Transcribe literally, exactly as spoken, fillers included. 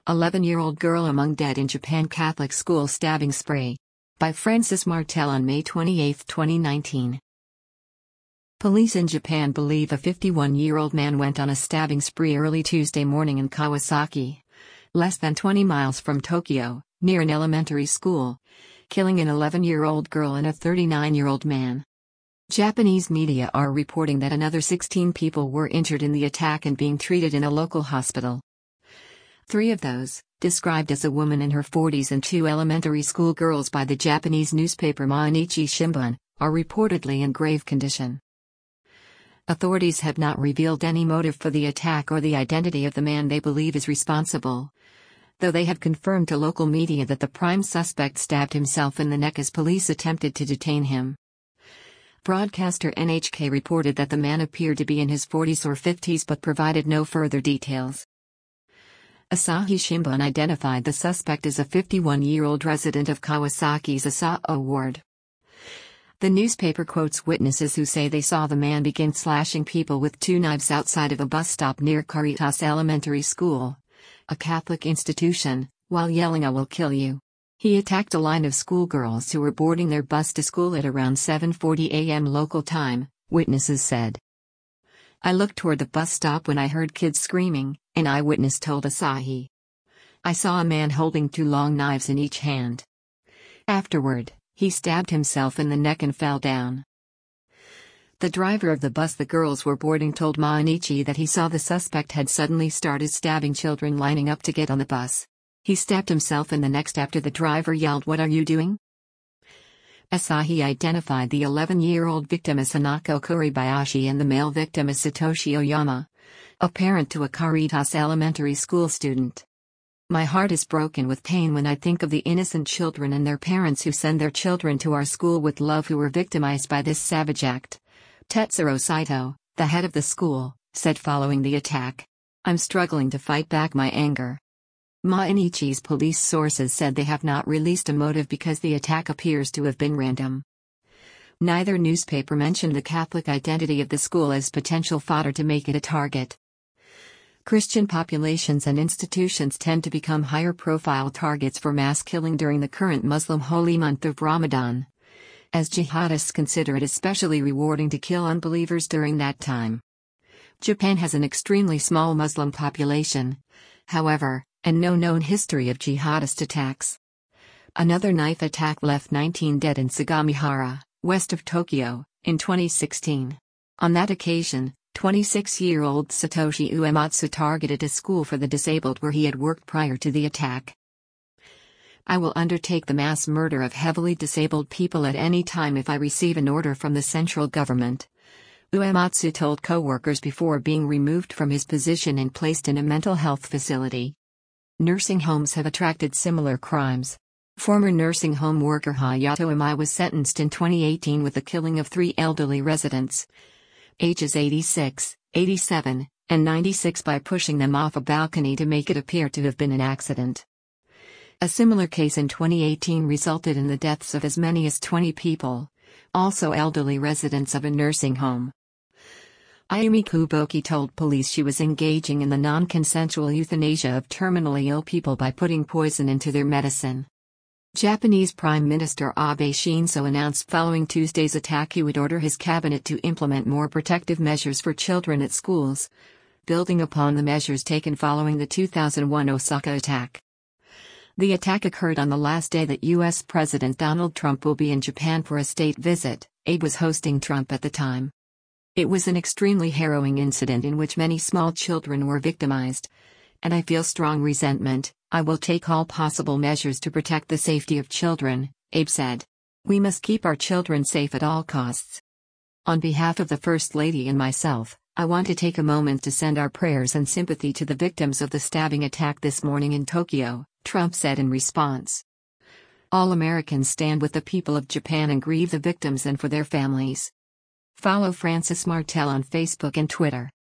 eleven-year-old girl among dead in Japan Catholic school stabbing spree. By Francis Martel on May twenty-eighth, twenty nineteen. Police in Japan believe a fifty-one-year-old man went on a stabbing spree early Tuesday morning in Kawasaki, less than twenty miles from Tokyo, near an elementary school, killing an eleven-year-old girl and a thirty-nine-year-old man. Japanese media are reporting that another sixteen people were injured in the attack and being treated in a local hospital. Three of those, described as a woman in her forties and two elementary school girls by the Japanese newspaper Mainichi Shimbun, are reportedly in grave condition. Authorities have not revealed any motive for the attack or the identity of the man they believe is responsible, though they have confirmed to local media that the prime suspect stabbed himself in the neck as police attempted to detain him. Broadcaster N H K reported that the man appeared to be in his forties or fifties but provided no further details. Asahi Shimbun identified the suspect as a fifty-one-year-old resident of Kawasaki's Asao ward. The newspaper quotes witnesses who say they saw the man begin slashing people with two knives outside of a bus stop near Caritas Elementary School, a Catholic institution, while yelling "I will kill you." He attacked a line of schoolgirls who were boarding their bus to school at around seven forty a m local time, witnesses said. "I looked toward the bus stop when I heard kids screaming," an eyewitness told Asahi. "I saw a man holding two long knives in each hand. Afterward, he stabbed himself in the neck and fell down." The driver of the bus the girls were boarding told Mainichi that he saw the suspect had suddenly started stabbing children lining up to get on the bus. He stabbed himself in the neck after the driver yelled, "What are you doing?" Asahi identified the eleven-year-old victim as Hanako Kuribayashi and the male victim as Satoshi Oyama, a parent to a Caritas Elementary School student. "My heart is broken with pain when I think of the innocent children and their parents who send their children to our school with love who were victimized by this savage act," Tetsuro Saito, the head of the school, said following the attack. "I'm struggling to fight back my anger." Mainichi's police sources said they have not released a motive because the attack appears to have been random. Neither newspaper mentioned the Catholic identity of the school as potential fodder to make it a target. Christian populations and institutions tend to become higher-profile targets for mass killing during the current Muslim holy month of Ramadan, as jihadists consider it especially rewarding to kill unbelievers during that time. Japan has an extremely small Muslim population, however, and no known history of jihadist attacks. Another knife attack left nineteen dead in Sagamihara, west of Tokyo, in twenty sixteen. On that occasion, twenty-six-year-old Satoshi Uematsu targeted a school for the disabled where he had worked prior to the attack. "I will undertake the mass murder of heavily disabled people at any time if I receive an order from the central government," Uematsu told co-workers before being removed from his position and placed in a mental health facility. Nursing homes have attracted similar crimes. Former nursing home worker Hayato Imai was sentenced in twenty eighteen with the killing of three elderly residents, ages eighty-six, eighty-seven, and ninety-six, by pushing them off a balcony to make it appear to have been an accident. A similar case in twenty eighteen resulted in the deaths of as many as twenty people, also elderly residents of a nursing home. Ayumi Kuboki told police she was engaging in the non-consensual euthanasia of terminally ill people by putting poison into their medicine. Japanese Prime Minister Abe Shinzo announced following Tuesday's attack he would order his cabinet to implement more protective measures for children at schools, building upon the measures taken following the two thousand one Osaka attack. The attack occurred on the last day that U S President Donald Trump will be in Japan for a state visit. Abe was hosting Trump at the time. "It was an extremely harrowing incident in which many small children were victimized, and I feel strong resentment. I will take all possible measures to protect the safety of children," Abe said. "We must keep our children safe at all costs. On behalf of the First Lady and myself, I want to take a moment to send our prayers and sympathy to the victims of the stabbing attack this morning in Tokyo," Trump said in response. "All Americans stand with the people of Japan and grieve the victims and for their families." Follow Francis Martel on Facebook and Twitter.